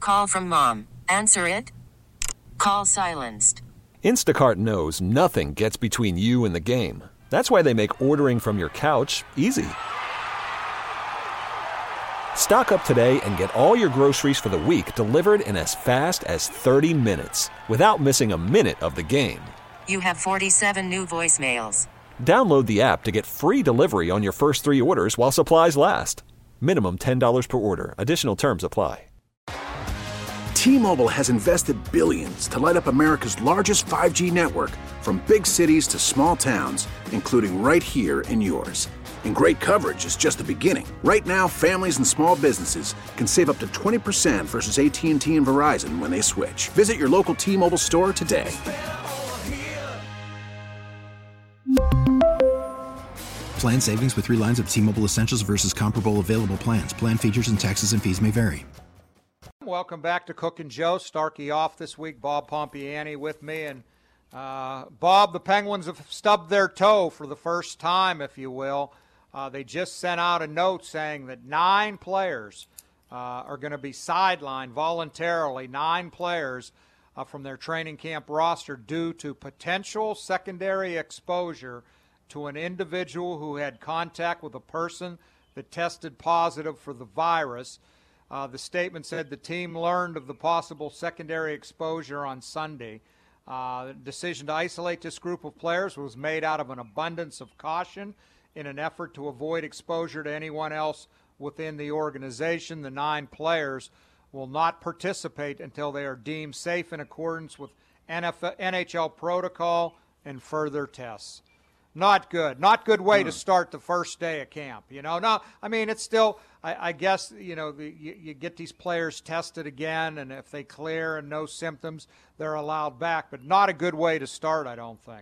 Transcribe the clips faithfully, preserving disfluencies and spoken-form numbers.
Call from mom. Answer it. Call silenced. Instacart knows nothing gets between you and the game. That's why they make ordering from your couch easy. Stock up today and get all your groceries for the week delivered in as fast as thirty minutes without missing a minute of the game. You have forty-seven new voicemails. Download the app to get free delivery on your first three orders while supplies last. Minimum ten dollars per order. Additional terms apply. T-Mobile has invested billions to light up America's largest five G network, from big cities to small towns, including right here in yours. And great coverage is just the beginning. Right now, families and small businesses can save up to twenty percent versus A T and T and Verizon when they switch. Visit your local T-Mobile store today. Plan savings with three lines of T-Mobile Essentials versus comparable available plans. Plan features and taxes and fees may vary. Welcome back to Cook and Joe. Starkey off this week. Bob Pompiani with me. And uh, Bob, the Penguins have stubbed their toe for the first time, if you will. Uh, they just sent out a note saying that nine players uh, are going to be sidelined voluntarily, nine players uh, from their training camp roster due to potential secondary exposure to an individual who had contact with a person that tested positive for the virus. Uh, the statement said the team learned of the possible secondary exposure on Sunday. Uh, the decision to isolate this group of players was made out of an abundance of caution in an effort to avoid exposure to anyone else within the organization. The nine players will not participate until they are deemed safe in accordance with N F L, N H L protocol and further tests. Not good. Not good way to start the first day of camp. You know, no, I mean, it's still, I, I guess, you know, the, you, you get these players tested again, and if they clear and no symptoms, they're allowed back. But not a good way to start, I don't think.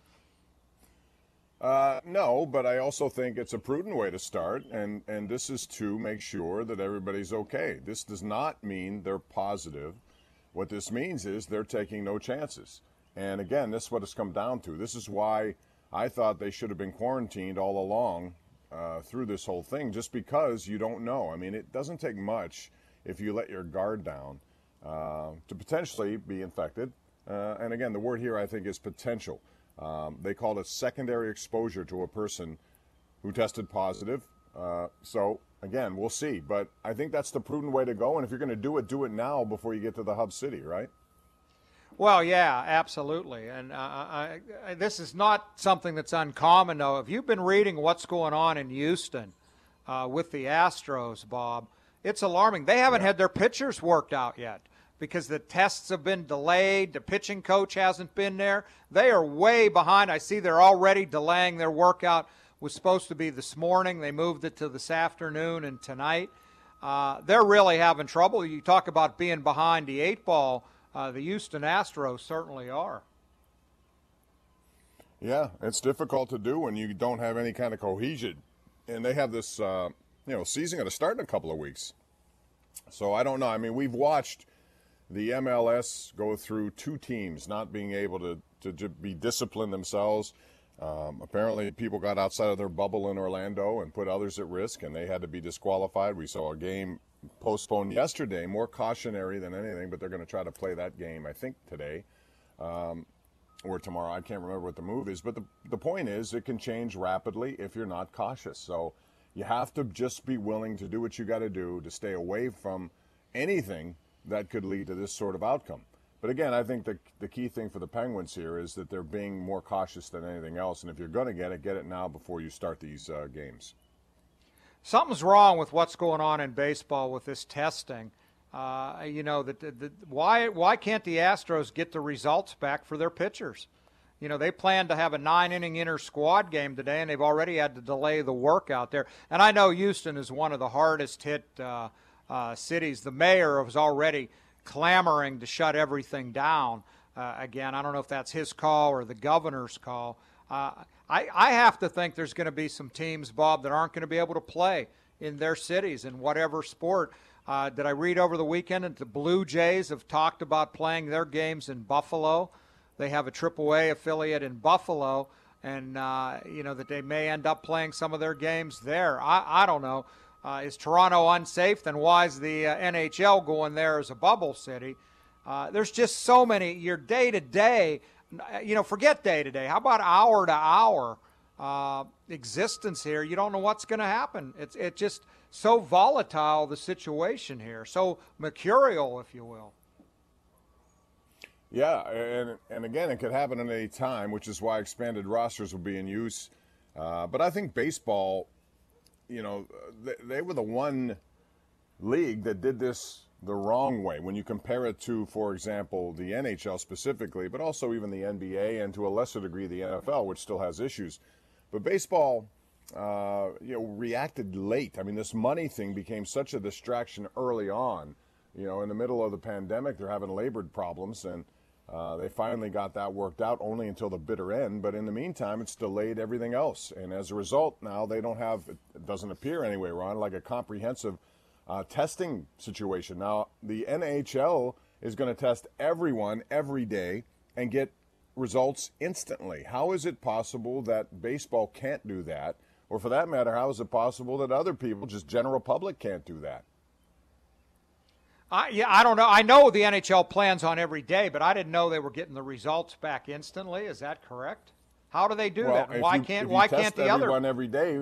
Uh, no, but I also think it's a prudent way to start, and, and this is to make sure that everybody's okay. This does not mean they're positive. What this means is they're taking no chances. And again, this is what it's come down to. This is why I thought they should have been quarantined all along uh, through this whole thing, just because you don't know. I mean, it doesn't take much if you let your guard down uh, to potentially be infected. Uh, and again, the word here I think is potential. Um, they call it secondary exposure to a person who tested positive. Uh, so again, we'll see. But I think that's the prudent way to go. And if you're going to do it, do it now before you get to the hub city, right? Well, yeah, absolutely. And uh, I, I, this is not something that's uncommon, though. If you've been reading what's going on in Houston uh, with the Astros, Bob, it's alarming. They haven't yeah. had their pitchers worked out yet because the tests have been delayed. The pitching coach hasn't been there. They are way behind. I see they're already delaying their workout. It was supposed to be this morning. They moved it to this afternoon and tonight. Uh, they're really having trouble. You talk about being behind the eight ball. Uh, the Houston Astros certainly are. Yeah, it's difficult to do when you don't have any kind of cohesion. And they have this, uh, you know, season going to start in a couple of weeks. So I don't know. I mean, we've watched the M L S go through two teams not being able to, to, to be disciplined themselves. Um, apparently, people got outside of their bubble in Orlando and put others at risk, and they had to be disqualified. We saw a game postponed yesterday, more cautionary than anything, but they're going to try to play that game, I think, today um, or tomorrow. I can't remember what the move is, but the, the point is it can change rapidly if you're not cautious. So you have to just be willing to do what you got to do to stay away from anything that could lead to this sort of outcome. But again, I think the, the key thing for the Penguins here is that they're being more cautious than anything else, and if you're going to get it, get it now before you start these uh, games. Something's wrong with what's going on in baseball with this testing. Uh, you know, that the, the, why why can't the Astros get the results back for their pitchers? You know, they plan to have a nine-inning inter-squad game today, and they've already had to delay the work out there. And I know Houston is one of the hardest-hit uh, uh, cities. The mayor was already clamoring to shut everything down. Uh, again, I don't know if that's his call or the governor's call. Uh, I, I have to think there's going to be some teams, Bob, that aren't going to be able to play in their cities in whatever sport. Uh, did I read over the weekend that the Blue Jays have talked about playing their games in Buffalo? They have a triple A affiliate in Buffalo, and, uh, you know, that they may end up playing some of their games there. I, I don't know. Uh, is Toronto unsafe? Then why is the uh, N H L going there as a bubble city? Uh, there's just so many. Your day to day, you know, forget day to day. How about hour to hour uh, existence here? You don't know what's going to happen. It's it's just so volatile, the situation here, so mercurial, if you will. Yeah, and and again, it could happen at any time, which is why expanded rosters will be in use. Uh, but I think baseball, you know, they, they were the one league that did this the wrong way when you compare it to, for example, the N H L specifically, but also even the N B A and to a lesser degree the N F L, which still has issues. But baseball, uh, you know, reacted late. I mean, this money thing became such a distraction early on. You know, in the middle of the pandemic, they're having labored problems, and uh, they finally got that worked out only until the bitter end. But in the meantime, it's delayed everything else. And as a result, now they don't have, it doesn't appear anyway, Ron, like a comprehensive uh, testing situation. Now, the N H L is going to test everyone every day and get results instantly. How is it possible that baseball can't do that? Or for that matter, how is it possible that other people, just general public, can't do that? I, yeah, I don't know. I know the N H L plans on every day, but I didn't know they were getting the results back instantly. Is that correct? How do they do well, that? And why you, can't why can't the other everyone every day?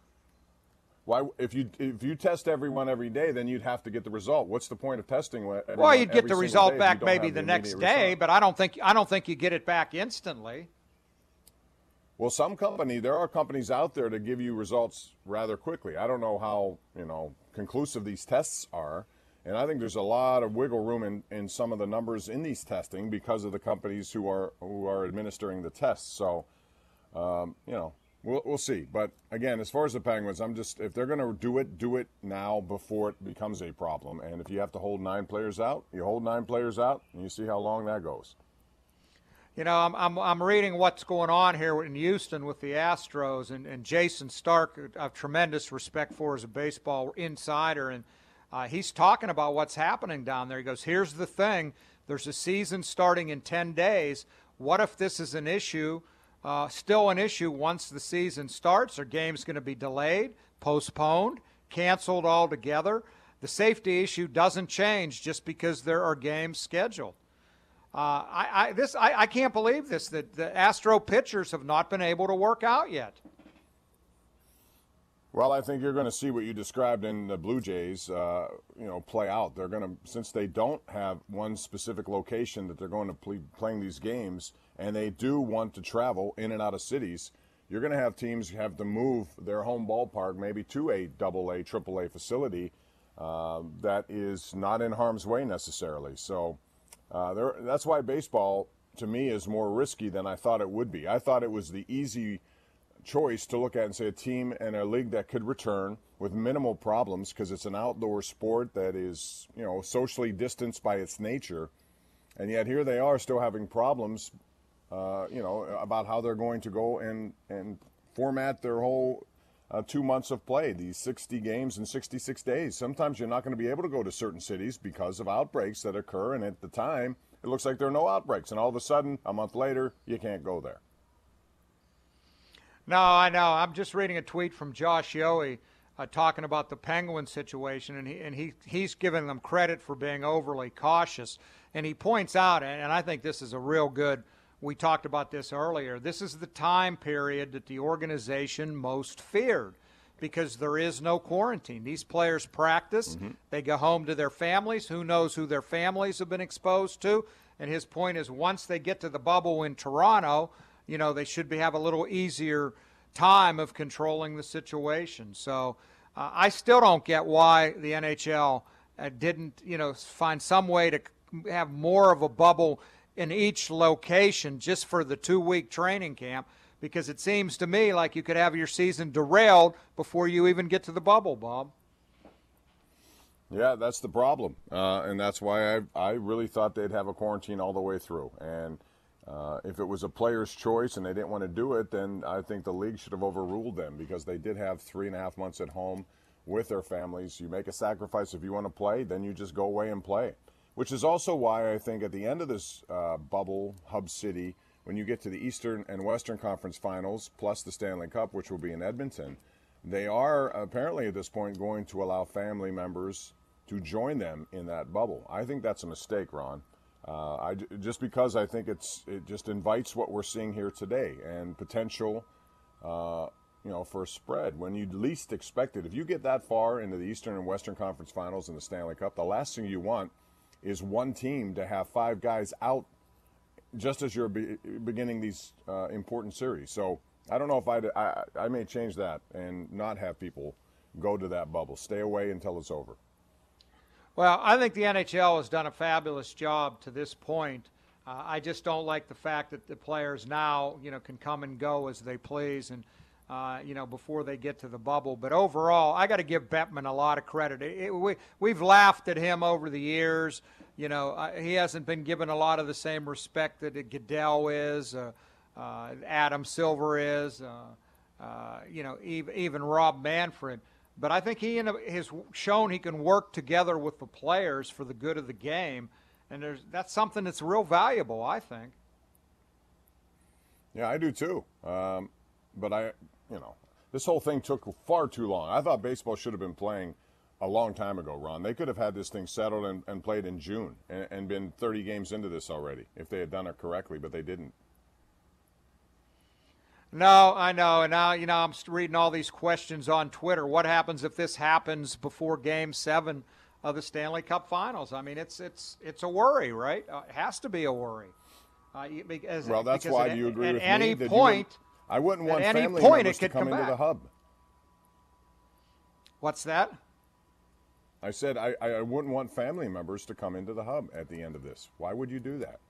Why, if you if you test everyone every day, then you'd have to get the result. What's the point of testing? Well, you'd get the result back maybe the next day, result? but I don't think I don't think you get it back instantly. Well, some company, there are companies out there that give you results rather quickly. I don't know how, you know, conclusive these tests are. And I think there's a lot of wiggle room in, in some of the numbers in these testing because of the companies who are who are administering the tests. So, um, you know, we'll, we'll see. But again, as far as the Penguins, I'm just, if they're going to do it, do it now before it becomes a problem. And if you have to hold nine players out, you hold nine players out, and you see how long that goes. You know, I'm I'm, I'm reading what's going on here in Houston with the Astros, and, and Jason Stark, I have tremendous respect for as a baseball insider, and Uh, he's talking about what's happening down there. He goes, here's the thing. There's a season starting in ten days. What if this is an issue, uh, still an issue once the season starts? Are games going to be delayed, postponed, canceled altogether? The safety issue doesn't change just because there are games scheduled. Uh, I, I, this, I, I can't believe this, that the Astro pitchers have not been able to work out yet. Well, I think you're going to see what you described in the Blue Jays, uh, you know, play out. They're going to, since they don't have one specific location that they're going to play playing these games, and they do want to travel in and out of cities, you're going to have teams have to move their home ballpark maybe to a double A, triple A facility uh, that is not in harm's way necessarily. So uh, there, that's why baseball, to me, is more risky than I thought it would be. I thought it was the easy choice to look at and say a team and a league that could return with minimal problems because it's an outdoor sport that is, you know, socially distanced by its nature, and yet here they are still having problems, uh, you know, about how they're going to go and and format their whole uh, two months of play, these sixty games in sixty-six days. Sometimes you're not going to be able to go to certain cities because of outbreaks that occur, and at the time it looks like there are no outbreaks, and all of a sudden a month later you can't go there. No, I know. I'm just reading a tweet from Josh Yohe uh, talking about the Penguins situation, and he and he he's giving them credit for being overly cautious. And he points out, and I think this is a real good, we talked about this earlier, this is the time period that the organization most feared because there is no quarantine. These players practice. Mm-hmm. They go home to their families. Who knows who their families have been exposed to? And his point is once they get to the bubble in Toronto, you know, they should be have a little easier time of controlling the situation. So uh, I still don't get why the N H L uh, didn't, you know, find some way to have more of a bubble in each location just for the two-week training camp, because it seems to me like you could have your season derailed before you even get to the bubble, Bob. Yeah, that's the problem, uh, and that's why I I really thought they'd have a quarantine all the way through. And Uh, if it was a player's choice and they didn't want to do it, then I think the league should have overruled them because they did have three and a half months at home with their families. You make a sacrifice if you want to play, then you just go away and play, which is also why I think at the end of this uh, bubble hub city, when you get to the Eastern and Western Conference Finals plus the Stanley Cup, which will be in Edmonton, they are apparently at this point going to allow family members to join them in that bubble. I think that's a mistake, Ron. Uh, I, just because I think it's it just invites what we're seeing here today and potential, uh, you know, for a spread when you least expect it. If you get that far into the Eastern and Western Conference Finals in the Stanley Cup, the last thing you want is one team to have five guys out just as you're be, beginning these uh, important series. So I don't know if I'd, I I may change that and not have people go to that bubble. Stay away until it's over. Well, I think the N H L has done a fabulous job to this point. Uh, I just don't like the fact that the players now, you know, can come and go as they please, and uh, you know, before they get to the bubble. But overall, I got to give Bettman a lot of credit. It, it, we we've laughed at him over the years. You know, uh, he hasn't been given a lot of the same respect that Goodell is, uh, uh, Adam Silver is, uh, uh, you know, even, even Rob Manfred. But I think he has shown he can work together with the players for the good of the game, and there's that's something that's real valuable, I think. Yeah, I do too. Um, but I, you know, this whole thing took far too long. I thought baseball should have been playing a long time ago, Ron. They could have had this thing settled and, and played in June and, and been thirty games into this already if they had done it correctly, but they didn't. No, I know, and now, you know, I'm reading all these questions on Twitter. What happens if this happens before Game Seven of the Stanley Cup Finals? I mean, it's it's it's a worry, right? Uh, it has to be a worry. Uh, because, well, that's why. at, do you agree at with any me? Point, you would, I wouldn't want at any family point members it to could come, come into back. the hub. What's that? I said I, I wouldn't want family members to come into the hub at the end of this. Why would you do that?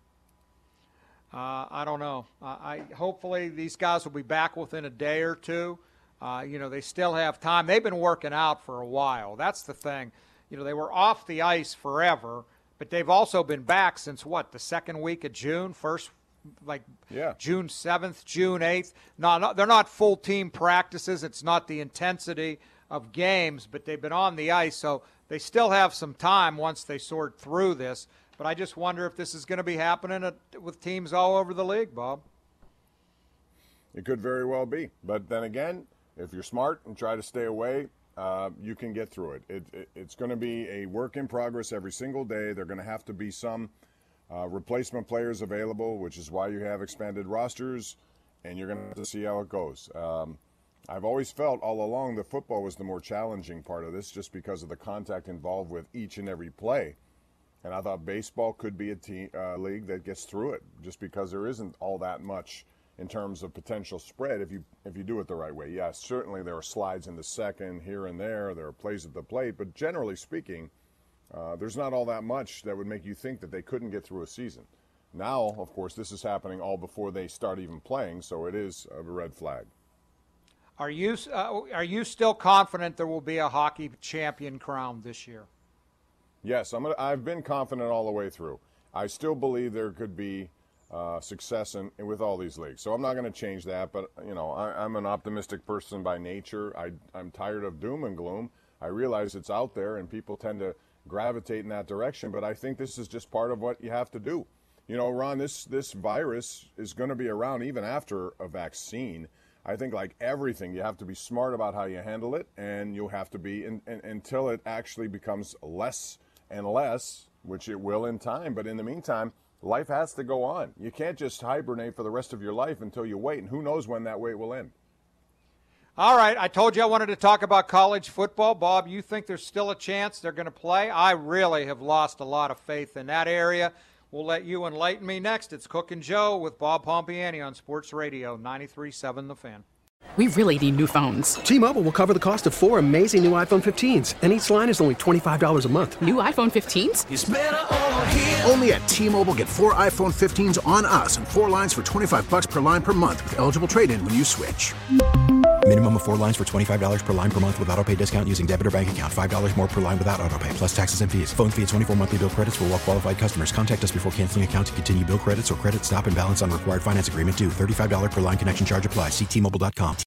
Uh, I don't know. Uh, I hopefully these guys will be back within a day or two. Uh, you know, they still have time. They've been working out for a while. That's the thing. You know, they were off the ice forever, but they've also been back since what, the second week of June, first like yeah. June seventh, June eighth. No, no, they're not full team practices. It's not the intensity of games, but they've been on the ice, so they still have some time once they sort through this. But I just wonder if this is going to be happening at, with teams all over the league, Bob. It could very well be. But then again, if you're smart and try to stay away, uh, you can get through it. It, it. It's going to be a work in progress every single day. There are going to have to be some uh, replacement players available, which is why you have expanded rosters, and you're going to have to see how it goes. Um, I've always felt all along that football was the more challenging part of this just because of the contact involved with each and every play. And I thought baseball could be a team, uh, league that gets through it just because there isn't all that much in terms of potential spread if you if you do it the right way. Yes, certainly there are slides in the second here and there. There are plays at the plate. But generally speaking, uh, there's not all that much that would make you think that they couldn't get through a season. Now, of course, this is happening all before they start even playing, so it is a red flag. Are you uh, are you still confident there will be a hockey champion crowned this year? Yes, I'm gonna, I've been confident all the way through. I still believe there could be uh, success in, with all these leagues. So I'm not going to change that, but, you know, I, I'm an optimistic person by nature. I, I'm tired of doom and gloom. I realize it's out there and people tend to gravitate in that direction, but I think this is just part of what you have to do. You know, Ron, this, this virus is going to be around even after a vaccine. I think like everything, you have to be smart about how you handle it, and you'll have to be in, in, until it actually becomes less and less, which it will in time. But in the meantime, life has to go on. You can't just hibernate for the rest of your life until you wait, and who knows when that wait will end. All right, I told you I wanted to talk about college football. Bob, you think there's still a chance they're going to play? I really have lost a lot of faith in that area. We'll let you enlighten me next. It's Cook and Joe with Bob Pompiani on Sports Radio ninety-three point seven The Fan. We really need new phones. T-Mobile will cover the cost of four amazing new iPhone fifteens, and each line is only twenty-five dollars a month. New iPhone fifteens? It's better over here. Only at T-Mobile, get four iPhone fifteens on us and four lines for twenty-five dollars per line per month with eligible trade-in when you switch. Minimum of four lines for twenty-five dollars per line per month with autopay discount using debit or bank account. five dollars more per line without autopay, plus taxes and fees. Phone fee at twenty-four monthly bill credits for well-qualified customers. Contact us before canceling account to continue bill credits or credit stop and balance on required finance agreement due. thirty-five dollars per line connection charge applies. See T Mobile dot com.